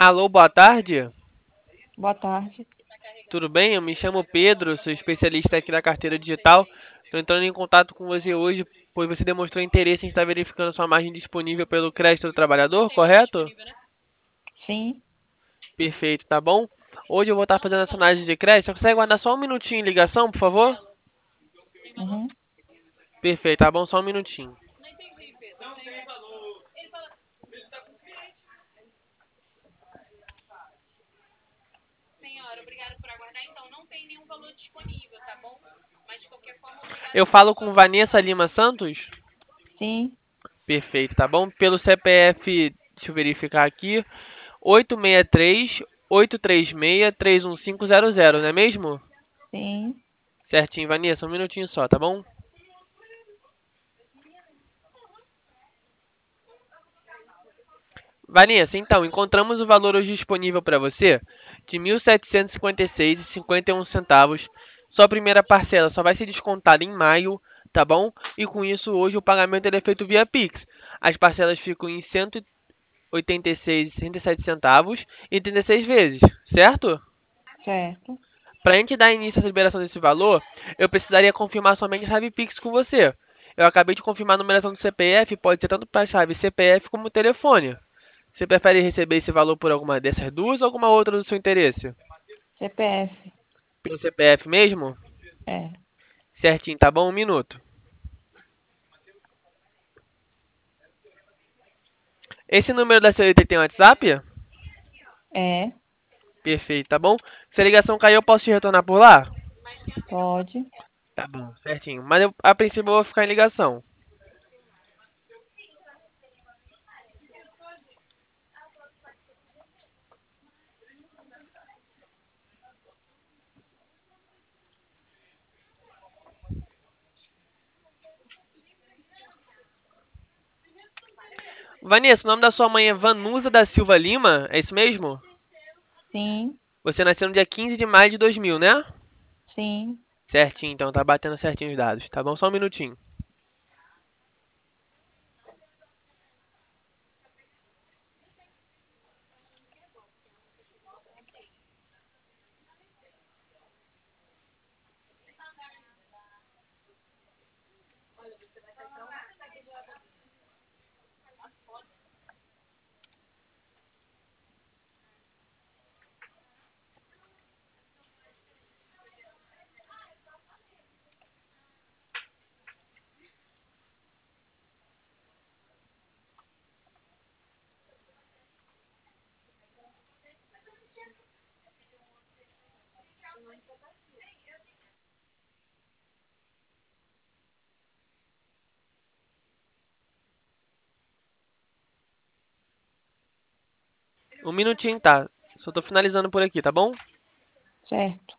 Alô, boa tarde. Boa tarde. Tudo bem? Eu me chamo Pedro, sou especialista aqui na carteira digital. Estou entrando em contato com você hoje, pois você demonstrou interesse em estar verificando sua margem disponível pelo crédito do trabalhador, correto? Sim. Perfeito, tá bom? Hoje eu vou estar fazendo essa análise de crédito. Você consegue guardar só um minutinho em ligação, por favor? Uhum. Perfeito, tá bom? Só um minutinho. Eu falo com Vanessa Lima Santos? Sim. Perfeito, tá bom? Pelo CPF, deixa eu verificar aqui. 863-836-31500, não é mesmo? Sim. Certinho, Vanessa, um minutinho só, tá bom? Vanessa, então, encontramos o valor hoje disponível para você de R$ 1.756,51. Sua primeira parcela só vai ser descontada em maio, tá bom? E com isso, hoje o pagamento ele é feito via Pix. As parcelas ficam em R$ 186,67 em 36 vezes, certo? Certo. Para a gente dar início à liberação desse valor, eu precisaria confirmar somente a chave Pix com você. Eu acabei de confirmar a numeração do CPF, pode ser tanto para a chave CPF como telefone. Você prefere receber esse valor por alguma dessas duas ou alguma outra do seu interesse? CPF. Pelo CPF mesmo? É. Certinho, tá bom? Um minuto. Esse número da senhorita tem WhatsApp? É. Perfeito, tá bom? Se a ligação cair, eu posso te retornar por lá? Pode. Tá bom, certinho. Mas eu, a princípio eu vou ficar em ligação. Vanessa, o nome da sua mãe é Vanusa da Silva Lima? É isso mesmo? Sim. Você nasceu no dia 15 de maio de 2000, né? Sim. Certinho, então tá batendo certinho os dados, tá bom? Só um minutinho. Um minutinho, tá? Só tô finalizando por aqui, tá bom? Certo.